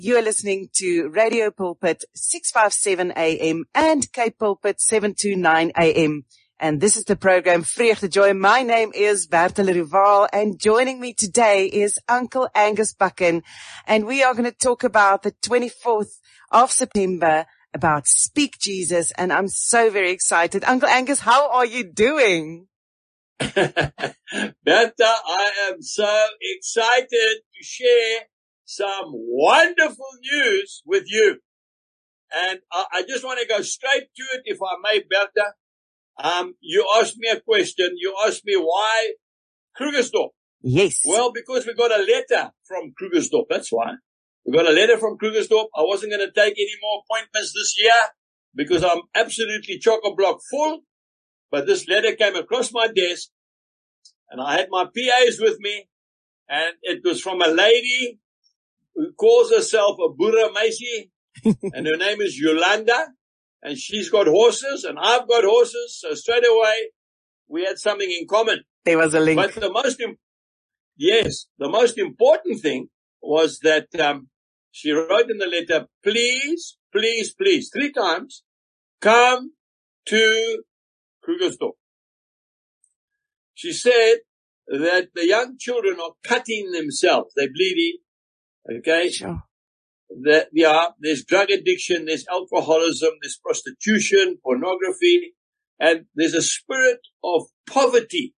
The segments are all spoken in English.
You are listening to Radio Pulpit 657 AM and Cape Pulpit 729 AM. And this is the program Vreugde Joy. My name is Bertha Rival, and joining me today is Uncle Angus Buchan. And we are going to talk about the 24th of September, about Speak Jesus. And I'm so very excited. Uncle Angus, how are you doing? Bertha, I am so excited to share some wonderful news with you. And I just want to go straight to it, if I may, Bertha. You asked me a question. You asked me why Krugersdorp. Yes. Well, because we got a letter from Krugersdorp. That's why. We got a letter from Krugersdorp. I wasn't going to take any more appointments this year because I'm absolutely chock-a-block full. But this letter came across my desk, and I had my PAs with me, and it was from a lady who calls herself a Boere Meisie, and her name is Yolanda, and she's got horses, and I've got horses, so straight away, we had something in common. There was a link. But the most important thing was that she wrote in the letter, please, please, please, 3 times, come to Krugersdorp. She said that the young children are cutting themselves. They're bleeding. Okay. Sure. There's drug addiction, there's alcoholism, there's prostitution, pornography, and there's a spirit of poverty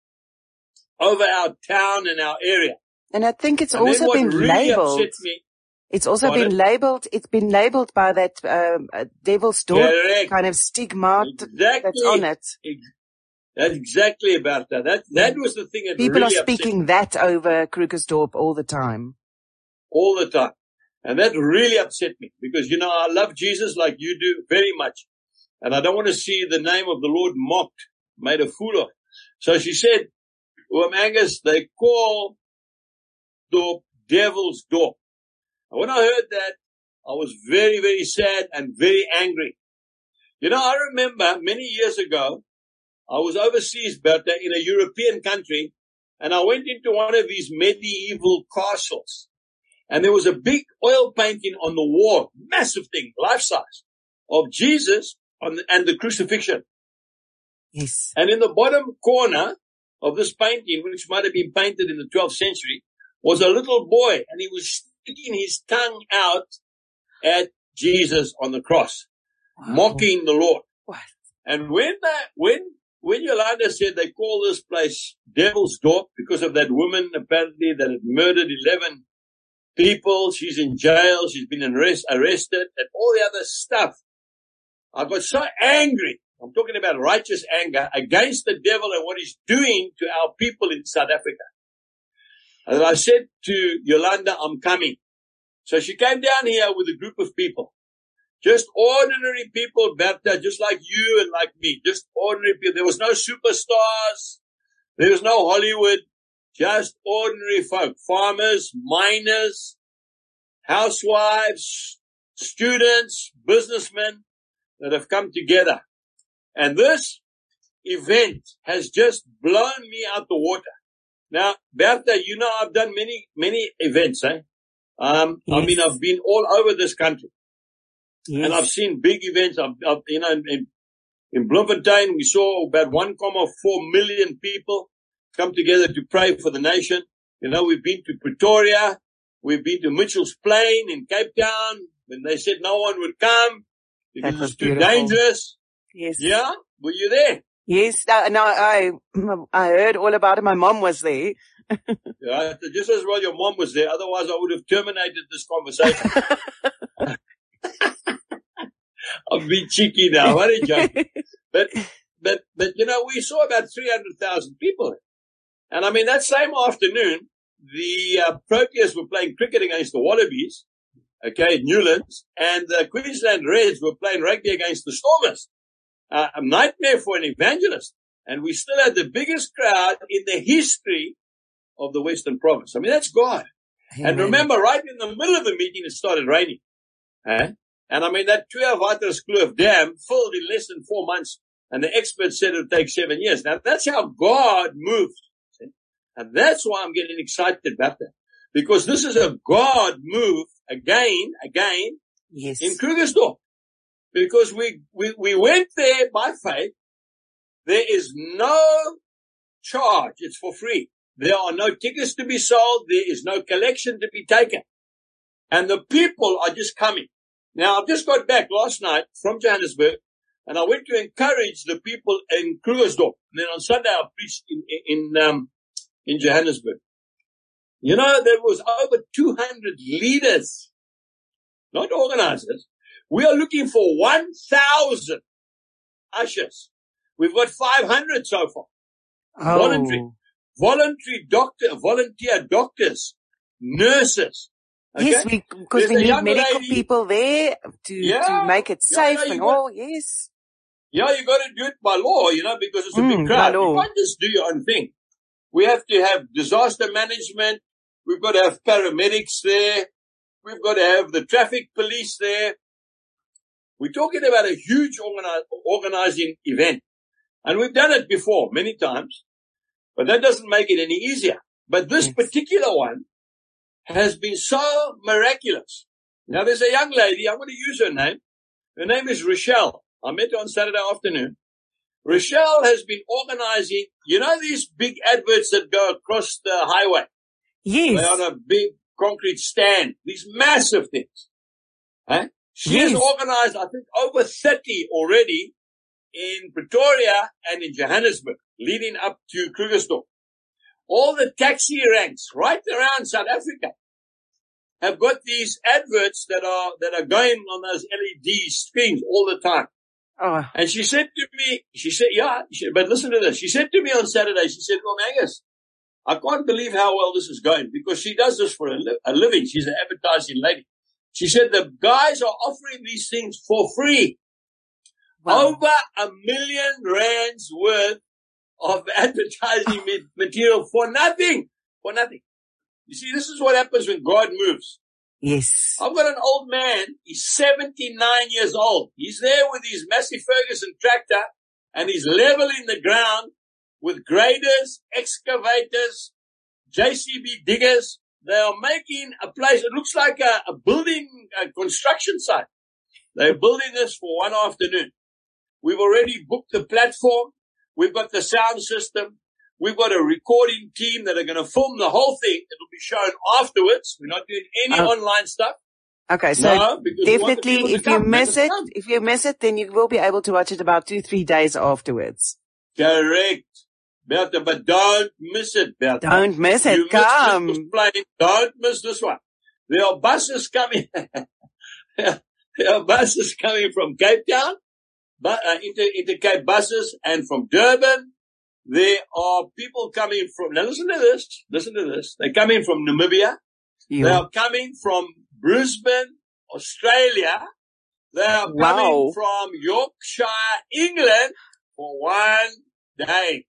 over our town and our area. And I think it's also been labeled. It's also been labeled. It's been labeled by that Devil's Door kind of stigma that's on it. That's exactly about that. That was the thing that people really are speaking that over Krugersdorp all the time. All the time. And that really upset me because, you know, I love Jesus like you do very much. And I don't want to see the name of the Lord mocked, made a fool of. So she said, Angus, they call Dorp Devil's Door. And when I heard that, I was very, very sad and very angry. You know, I remember many years ago, I was overseas, Bertha, in a European country, and I went into one of these medieval castles. And there was a big oil painting on the wall, massive thing, life-size, of Jesus and the crucifixion. Yes. And in the bottom corner of this painting, which might have been painted in the 12th century, was a little boy, and he was sticking his tongue out at Jesus on the cross, mocking the Lord. What? And when Yolanda said they call this place Devil's Door because of that woman apparently that had murdered 11 people, she's in jail, she's been arrested, and all the other stuff. I got so angry. I'm talking about righteous anger against the devil and what he's doing to our people in South Africa. And I said to Yolanda, I'm coming. So she came down here with a group of people. Just ordinary people, Bertha, just like you and like me. Just ordinary people. There was no superstars. There was no Hollywood. Just ordinary folk. Farmers, miners, housewives, students, businessmen that have come together. And this event has just blown me out the water. Now, Bertha, you know, I've done many events, eh? Yes. I mean, I've been all over this country. Yes. And I've seen big events. You know, in Bloemfontein, we saw about 1.4 million people come together to pray for the nation. You know, we've been to Pretoria. We've been to Mitchell's Plain in Cape Town when they said no one would come because it's too dangerous. Yes. Yeah? Were you there? Yes. No, I heard all about it. My mom was there. Yeah, just as well your mom was there. Otherwise, I would have terminated this conversation. I'm being cheeky now. What a joke. But, you know, we saw about 300,000 people. And I mean, that same afternoon, the Proteas were playing cricket against the Wallabies, okay, Newlands, and the Queensland Reds were playing rugby against the Stormers. A nightmare for an evangelist. And we still had the biggest crowd in the history of the Western Province. I mean, that's God. Amen. And remember, right in the middle of the meeting, it started raining. And I mean, that 2.5 dam filled in less than 4 months. And the experts said it would take 7 years. Now, that's how God moves. See? And that's why I'm getting excited about that. Because this is a God move again Yes. in Krugersdorp, because we went there by faith. There is no charge. It's for free. There are no tickets to be sold. There is no collection to be taken. And the people are just coming. Now, I've just got back last night from Johannesburg, and I went to encourage the people in Krugersdorp. And then on Sunday, I preached in Johannesburg. You know, there was over 200 leaders, not organizers. We are looking for 1,000 ushers. We've got 500 so far. Oh. Volunteer doctors, nurses. Okay? Yes, because we need medical people there to make it safe you got to do it by law, because it's a big crowd. You can't just do your own thing. We have to have disaster management. We've got to have paramedics there. We've got to have the traffic police there. We're talking about a huge organizing event. And we've done it before many times, but that doesn't make it any easier. But this particular one has been so miraculous. Now, there's a young lady, I'm going to use her name. Her name is Rochelle. I met her on Saturday afternoon. Rochelle has been organizing, these big adverts that go across the highway? Yes. They're on a big concrete stand, these massive things. She has organized, I think, over 30 already in Pretoria and in Johannesburg, leading up to Krugersdorp. All the taxi ranks right around South Africa have got these adverts that are going on those LED screens all the time. Oh. And she said to me, but listen to this. She said to me on Saturday, she said, well, Angus, I can't believe how well this is going, because she does this for a living. She's an advertising lady. She said the guys are offering these things for free. Wow. Over R1 million worth of advertising material for nothing. For nothing. You see, this is what happens when God moves. Yes. I've got an old man. He's 79 years old. He's there with his Massey Ferguson tractor, and he's leveling the ground with graders, excavators, JCB diggers. They are making a place. It looks like a building, a construction site. They're building this for one afternoon. We've already booked the platform. We've got the sound system. We've got a recording team that are going to film the whole thing. It'll be shown afterwards. We're not doing any online stuff. Okay, so definitely if you miss it, then you will be able to watch it about 2-3 days afterwards. Correct. Bertha, but don't miss it, Bertha. Don't miss it. Come. Don't miss this one. There are buses coming. There are buses coming from Cape Town, Intercape buses, and from Durban. There are people coming from, now listen to this. They're coming from Namibia. Yeah. They are coming from Brisbane, Australia. They are coming from Yorkshire, England for one day.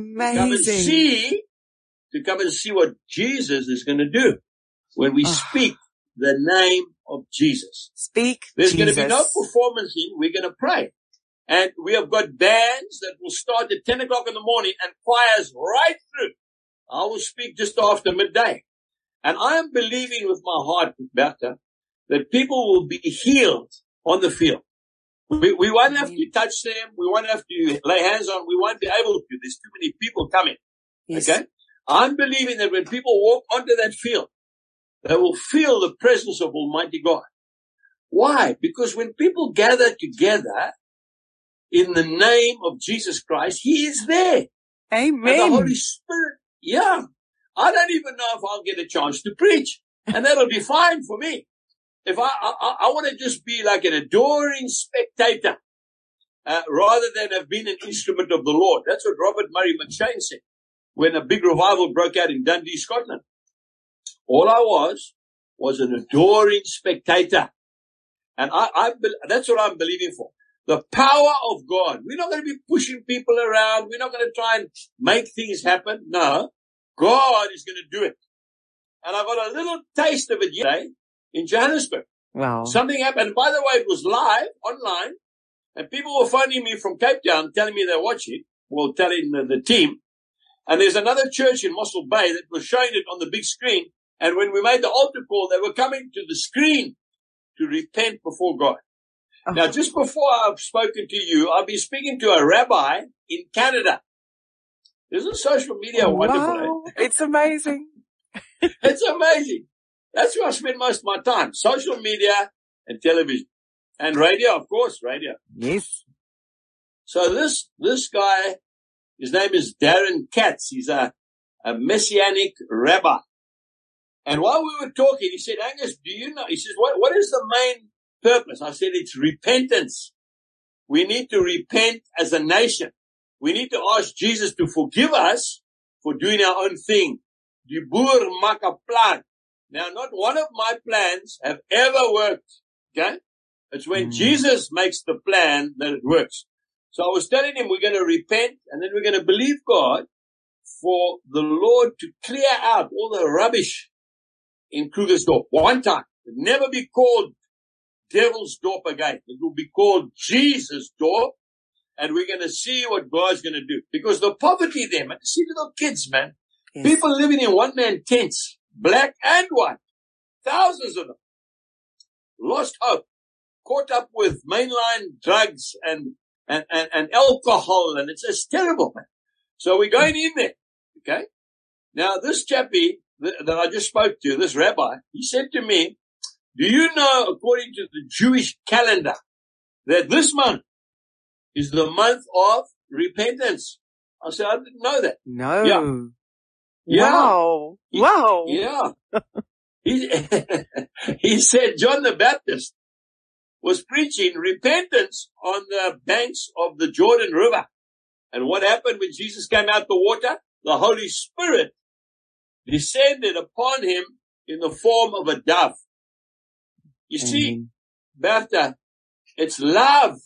Amazing. To come and see what Jesus is going to do when we speak the name of Jesus. There's going to be no performancing. We're going to pray. And we have got bands that will start at 10 o'clock in the morning and choirs right through. I will speak just after midday. And I am believing with my heart, Bertha, that people will be healed on the field. We won't have to touch them. We won't have to lay hands on. We won't be able to. There's too many people coming. Yes. Okay? I'm believing that when people walk onto that field, they will feel the presence of Almighty God. Why? Because when people gather together in the name of Jesus Christ, He is there. Amen. And the Holy Spirit, I don't even know if I'll get a chance to preach. And that'll be fine for me. If I want to just be like an adoring spectator, rather than have been an instrument of the Lord. That's what Robert Murray McShane said when a big revival broke out in Dundee, Scotland. All I was an adoring spectator. And that's what I'm believing for. The power of God. We're not going to be pushing people around. We're not going to try and make things happen. No, God is going to do it. And I got a little taste of it yesterday in Johannesburg. Wow. Something happened. By the way, it was live online, and people were phoning me from Cape Town telling me they're watching, telling the team. And there's another church in Mossel Bay that was showing it on the big screen. And when we made the altar call, they were coming to the screen to repent before God. Oh. Now, just before I've spoken to you, I'll be speaking to a rabbi in Canada. Isn't social media wonderful? Wow, it's amazing. It's amazing. That's where I spend most of my time. Social media and television. And radio, of course, radio. Yes. So this guy, his name is Darren Katz. He's a Messianic rabbi. And while we were talking, he said, Angus, do you know? He says, what is the main purpose? I said, it's repentance. We need to repent as a nation. We need to ask Jesus to forgive us for doing our own thing. Die boer maak 'n plan. Now, not one of my plans have ever worked. Okay? It's when Jesus makes the plan that it works. So I was telling him we're going to repent and then we're going to believe God for the Lord to clear out all the rubbish in Krugersdorp one time. It'll never be called Devil's Dorp again. It will be called Jesus' Dorp. And we're going to see what God's going to do. Because the poverty there, man, see little kids, man. Yes. People living in one-man tents, black and white. Thousands of them. Lost hope. Caught up with mainline drugs and alcohol. And it's just terrible, man. So we're going in there. Okay. Now this chappie that I just spoke to, this rabbi, he said to me, do you know, according to the Jewish calendar, that this month is the month of repentance? I said, I didn't know that. No. Yeah. Wow. Wow. Yeah. He said John the Baptist was preaching repentance on the banks of the Jordan River. And what happened when Jesus came out the water? The Holy Spirit descended upon him in the form of a dove. You see, Bertha, it's love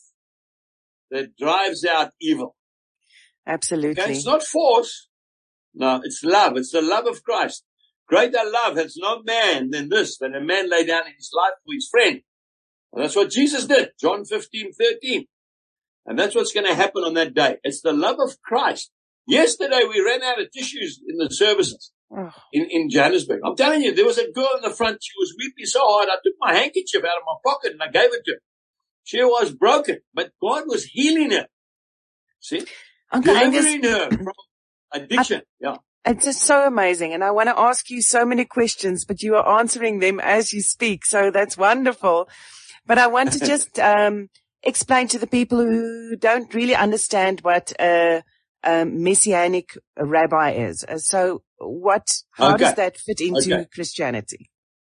that drives out evil. Absolutely. Okay? It's not force. No, it's love. It's the love of Christ. Greater love has no man than this, than a man lay down his life for his friend. And that's what Jesus did. John 15:13. And that's what's going to happen on that day. It's the love of Christ. Yesterday we ran out of tissues in the services in Johannesburg. I'm telling you, there was a girl in the front. She was weeping so hard. I took my handkerchief out of my pocket and I gave it to her. She was broken, but God was healing her. See? Delivering her from addiction. It's just so amazing. And I want to ask you so many questions, but you are answering them as you speak. So that's wonderful. But I want to just explain to the people who don't really understand what a Messianic rabbi is. So how does that fit into Christianity?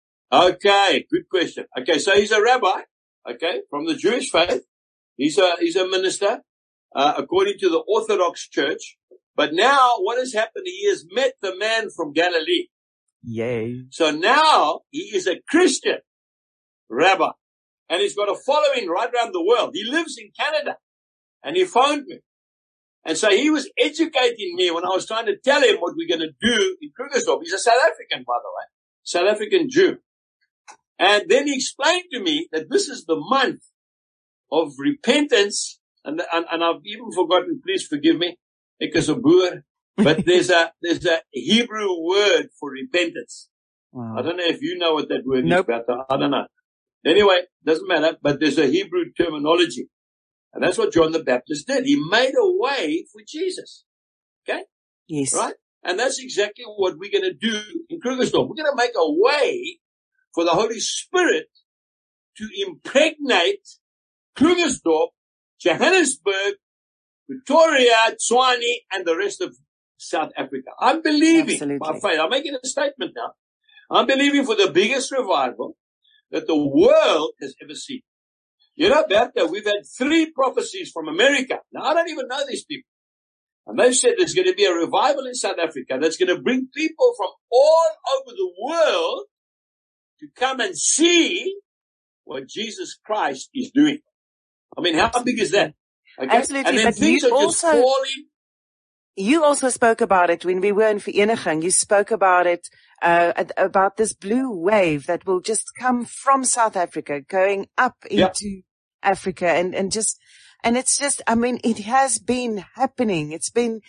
Okay, good question. Okay, so he's a rabbi, from the Jewish faith. He's a minister, according to the Orthodox Church. But now what has happened? He has met the man from Galilee. Yay. So now he is a Christian rabbi. And he's got a following right around the world. He lives in Canada. And he phoned me. And so he was educating me when I was trying to tell him what we're going to do in Krugersdorp. He's a South African, by the way. South African Jew. And then he explained to me that this is the month of repentance. And I've even forgotten, please forgive me, because of boer. But there's a Hebrew word for repentance. Wow. I don't know if you know what that word is, but I don't know. Anyway, doesn't matter, but there's a Hebrew terminology. And that's what John the Baptist did. He made a way for Jesus. Okay? Yes. Right? And that's exactly what we're going to do in Krugersdorp. We're going to make a way for the Holy Spirit to impregnate Krugersdorp, Johannesburg, Pretoria, Tshwane, and the rest of South Africa. I'm believing by faith. I'm making a statement now. I'm believing for the biggest revival that the world has ever seen. You know, Bertha, we've had 3 prophecies from America. Now, I don't even know these people. And they've said there's going to be a revival in South Africa that's going to bring people from all over the world to come and see what Jesus Christ is doing. I mean, how big is that? Okay? Absolutely. And then but things are just falling. You also spoke about it when we were in Vereniging. You spoke about it, about this blue wave that will just come from South Africa going up into Africa and it's just, I mean, it has been happening. It's been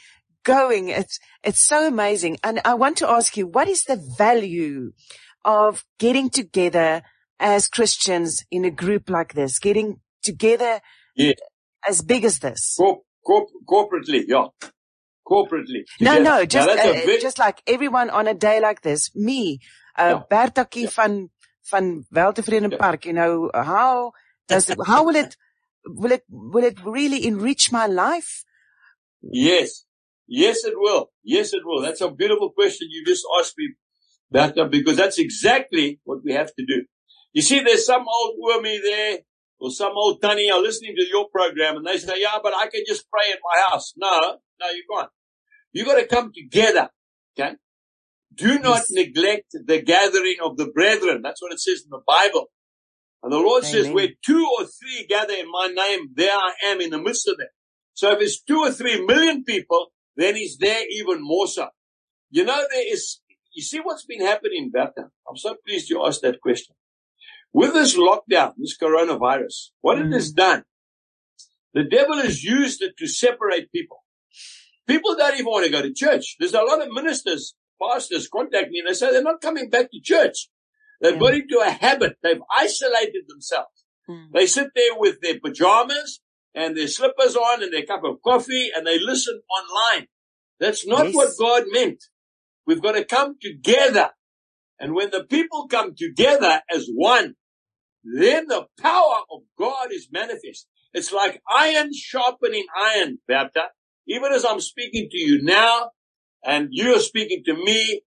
going. It's so amazing. And I want to ask you, what is the value of getting together as Christians in a group like this, getting together as big as this? Corporately, yeah. Corporately. No, just like everyone on a day like this. Me, Bertakie van Weltevreden Park, how will it really enrich my life? Yes, it will. Yes, it will. That's a beautiful question you just asked me, Berta, because that's exactly what we have to do. You see, there's some old wormy there, or some old Tanny are listening to your program, and they say, yeah, but I can just pray in my house. No, you can't. You got to come together, okay? Do not neglect the gathering of the brethren. That's what it says in the Bible. And the Lord says, where 2 or 3 gather in my name, there I am in the midst of them. So if it's 2 or 3 million people, then He's there even more so. You see what's been happening, Bertha? I'm so pleased you asked that question. With this lockdown, this coronavirus, what it has done, the devil has used it to separate people. People don't even want to go to church. There's a lot of ministers, pastors contact me and they say they're not coming back to church. They've got into a habit. They've isolated themselves. They sit there with their pajamas and their slippers on and their cup of coffee and they listen online. That's not what God meant. We've got to come together. And when the people come together as one, then the power of God is manifest. It's like iron sharpening iron, Bertha. Even as I'm speaking to you now, and you're speaking to me,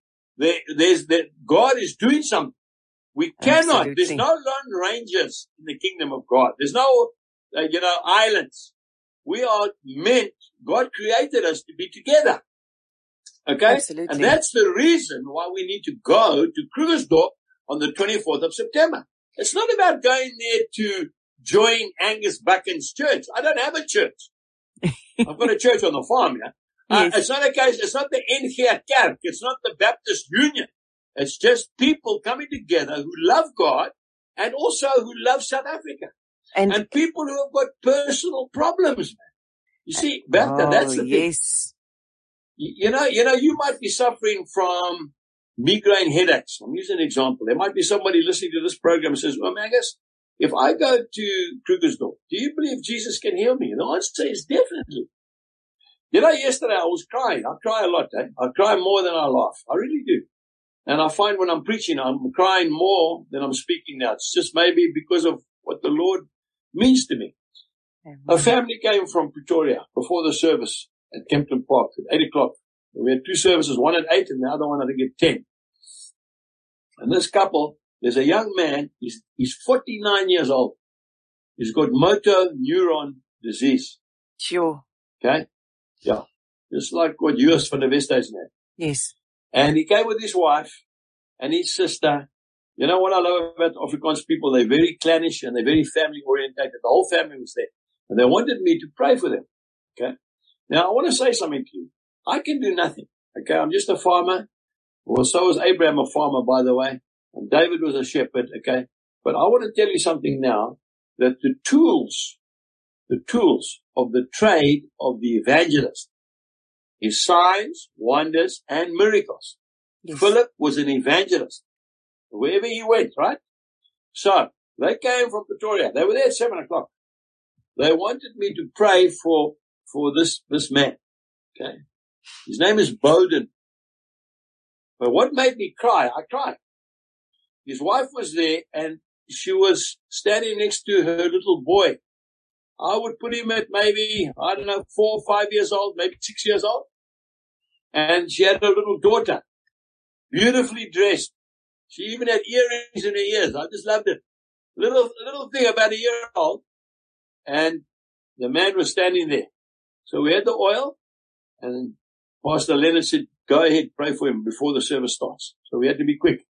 God is doing something. We cannot, there's no lone rangers in the kingdom of God. There's no, islands. We are meant, God created us to be together. Okay? Absolutely. And that's the reason why we need to go to Krugersdorp on the 24th of September. It's not about going there to join Angus Buchan's church. I don't have a church. I've got a church on the farm, It's not a case, it's not the NG Kerk, it's not the Baptist Union. It's just people coming together who love God and also who love South Africa. And people who have got personal problems, man. You see, Bertha, that's the thing. You might be suffering from migraine headaches. I'm using an example. There might be somebody listening to this program and says, well, Angus, if I go to Krugersdorp, do you believe Jesus can heal me? And the answer is definitely. Yesterday I was crying. I cry a lot, I cry more than I laugh. I really do. And I find when I'm preaching, I'm crying more than I'm speaking now. It's just maybe because of what the Lord means to me. A family came from Pretoria before the service at Kempton Park at 8 o'clock. We had 2 services, one at 8 and the other one I think at 10. And this couple, there's a young man, he's 49 years old. He's got motor neuron disease. Sure. Okay? Yeah. Just like what Joos van der Westhuizen had. Yes. And he came with his wife and his sister. You know what I love about Afrikaans people? They're very clannish and they're very family orientated. The whole family was there. And they wanted me to pray for them. Okay? Now, I want to say something to you. I can do nothing. Okay? I'm just a farmer. Well, so was Abraham a farmer, by the way. And David was a shepherd. Okay? But I want to tell you something now, that the tools of the trade of the evangelist is signs, wonders, and miracles. Yes. Philip was an evangelist. Wherever he went, right? So, they came from Pretoria. They were there at 7 o'clock. They wanted me to pray for this man. Okay? His name is Bowden. But what made me cry? I cried. His wife was there and she was standing next to her little boy. I would put him at maybe, 4 or 5 years old, maybe 6 years old. And she had a little daughter, beautifully dressed. She even had earrings in her ears. I just loved it. Little thing about a year old. And the man was standing there. So we had the oil and Pastor Leonard said, go ahead, pray for him before the service starts. So we had to be quick.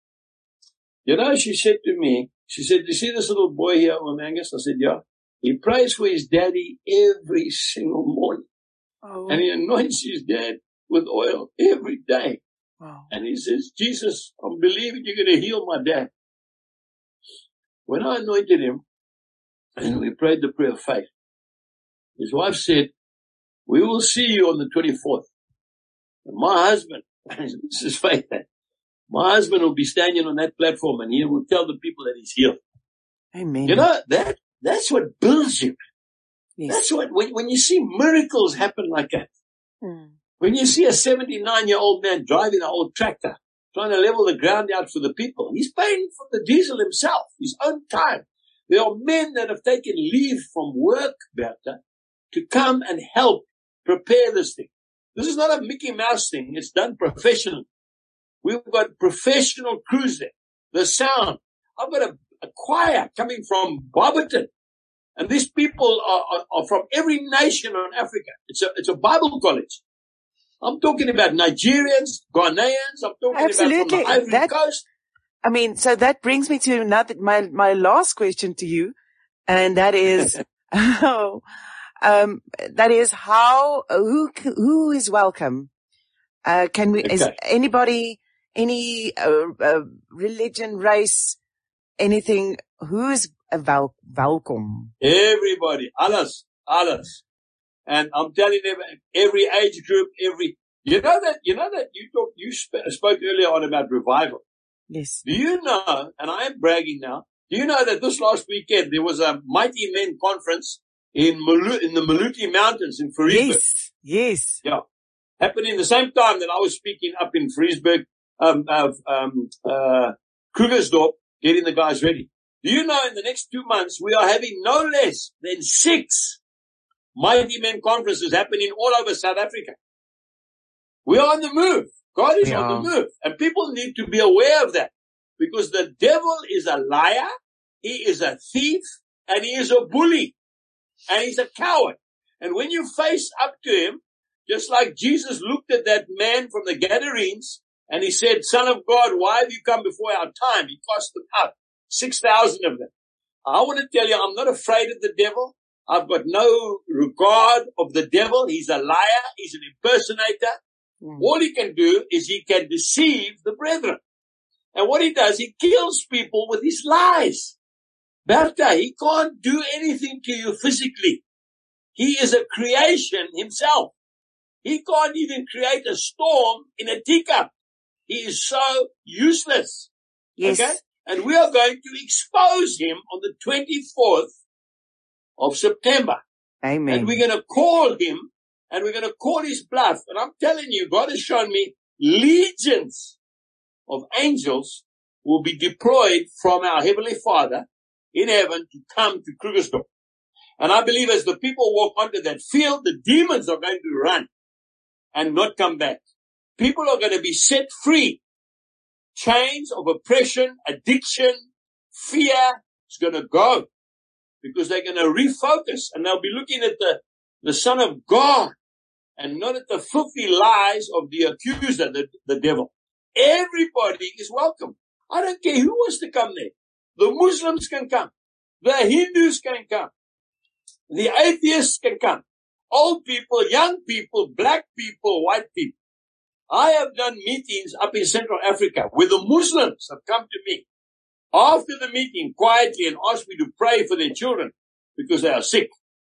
She said to me, you see this little boy here, Angus? I said, yeah. He prays for his daddy every single morning. Oh. And he anoints his dad with oil every day. Wow. And he says, Jesus, I'm believing you're going to heal my dad. When I anointed him and we prayed the prayer of faith, his wife said, we will see you on the 24th. And my husband, this is faith. My husband will be standing on that platform and he will tell the people that he's healed. Amen. You know, that's what builds you. Yes. That's what, when you see miracles happen like that, when you see a 79-year-old man driving an old tractor, trying to level the ground out for the people, he's paying for the diesel himself, his own time. There are men that have taken leave from work, Bertha, to come and help prepare this thing. This is not a Mickey Mouse thing. It's done professionally. We've got professional crews there. The sound. I've got a choir coming from Barberton. And these people are from every nation on Africa. It's a Bible college. I'm talking about Nigerians, Ghanaians. I'm talking Absolutely. about from the Ivory Coast. I mean, so that brings me to my last question to you. And that is, who is welcome? Is anybody, any religion, race, anything, who's welcome? Everybody, alles. And I'm telling them, every age group, you spoke earlier on about revival. Yes. Do you know, and I am bragging now, do you know that this last weekend there was a Mighty Men conference in the Maluti Mountains in Vreesburg? Yes. Yeah. Happening the same time that I was speaking up in Vreesburg, Krugersdorp, getting the guys ready. Do you know in the next 2 months we are having no less than 6 Mighty Men conferences happening all over South Africa? We are on the move. God is on the move. And people need to be aware of that. Because the devil is a liar, he is a thief, and he is a bully. And he's a coward. And when you face up to him, just like Jesus looked at that man from the Gadarenes, and he said, Son of God, why have you come before our time? He cast them out, 6,000 of them. I want to tell you, I'm not afraid of the devil. I've got no regard of the devil. He's a liar. He's an impersonator. All he can do is he can deceive the brethren. And what he does, he kills people with his lies. Bertha, he can't do anything to you physically. He is a creation himself. He can't even create a storm in a teacup. He is so useless. Yes. Okay? And we are going to expose him on the 24th of September. Amen. And we're going to call him and we're going to call his bluff. And I'm telling you, God has shown me legions of angels will be deployed from our Heavenly Father in heaven to come to Krugersdorp. And I believe as the people walk onto that field, the demons are going to run and not come back. People are going to be set free. Chains of oppression, addiction, fear is going to go because they're going to refocus and they'll be looking at the Son of God and not at the filthy lies of the accuser, the devil. Everybody is welcome. I don't care who wants to come there. The Muslims can come. The Hindus can come. The atheists can come. Old people, young people, black people, white people. I have done meetings up in Central Africa where the Muslims have come to me after the meeting quietly and asked me to pray for their children because they are sick.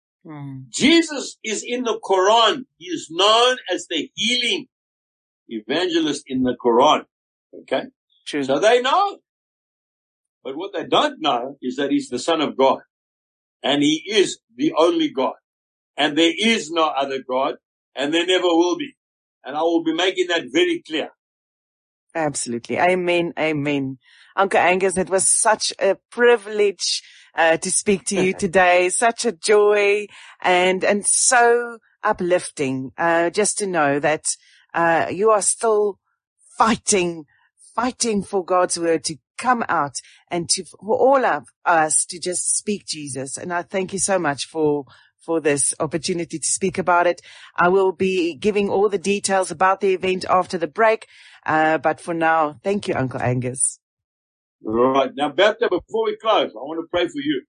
Jesus is in the Quran. He is known as the healing evangelist in the Quran. Okay? True. So they know. But what they don't know is that he's the Son of God. And he is the only God. And there is no other God. And there never will be. And I will be making that very clear. Absolutely. Amen. Amen. Uncle Angus, it was such a privilege to speak to you today. Such a joy and so uplifting just to know that you are still fighting for God's word to come out and for all of us to just speak Jesus. And I thank you so much for this opportunity to speak about it. I will be giving all the details about the event after the break. But for now, thank you, Uncle Angus. All right. Now, Bertha, before we close, I want to pray for you.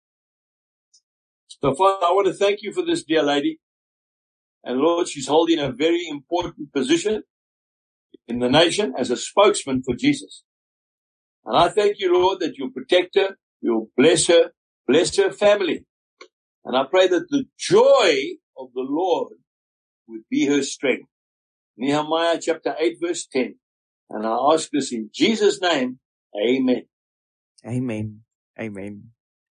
So, Father, I want to thank you for this dear lady. And Lord, she's holding a very important position in the nation as a spokesman for Jesus. And I thank you, Lord, that you'll protect her, you'll bless her family. And I pray that the joy of the Lord would be her strength. Nehemiah chapter 8 verse 10. And I ask this in Jesus' name. Amen. Amen. Amen.